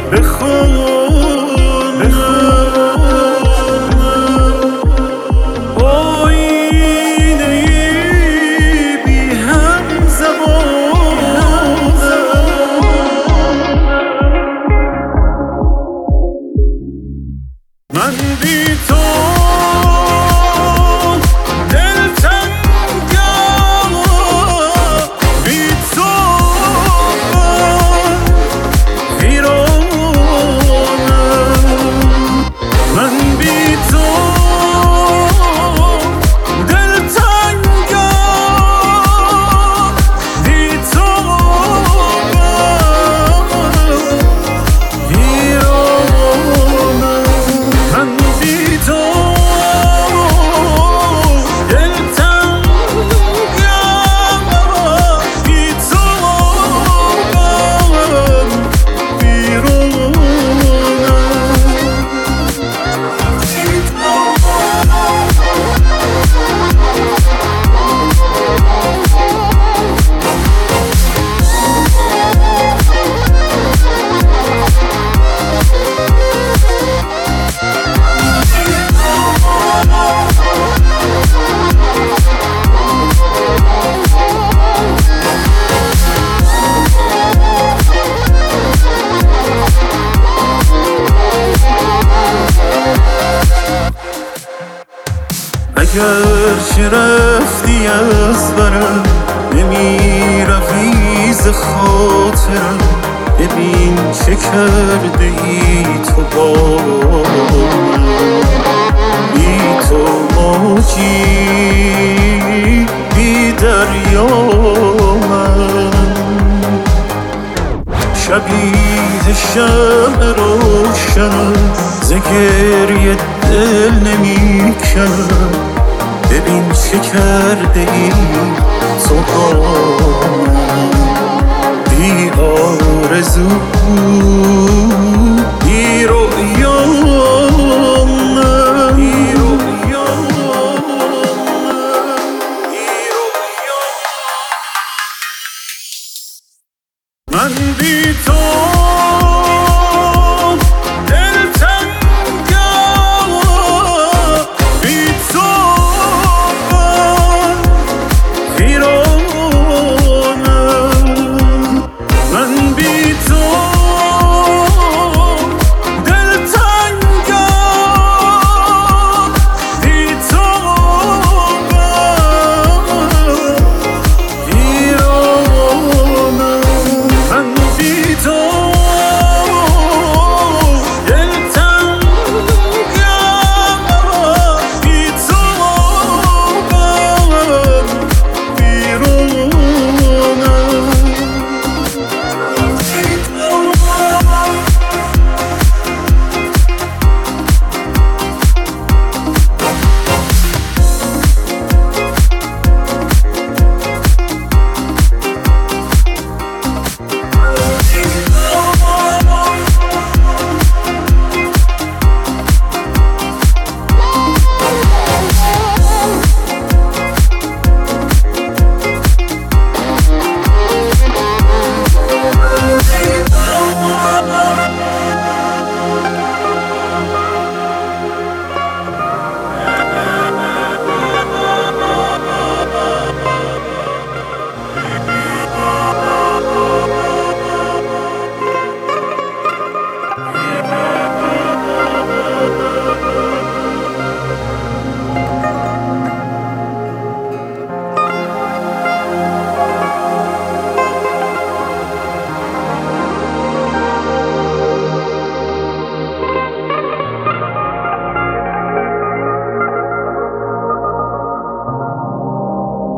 من بی تو دلتنگم، بی تو ویرانم. من بی تو دلتنگم، بی تو اگر چه رفتی از برم، نمی روی ز خاطرم. ببین چه کرده ای تو با من، بی تو موجی بی دریا من. شبیه شمع روشنم، ز گریه دل نمی کنم. ببین چه کرده ای تو با من، بی آرزو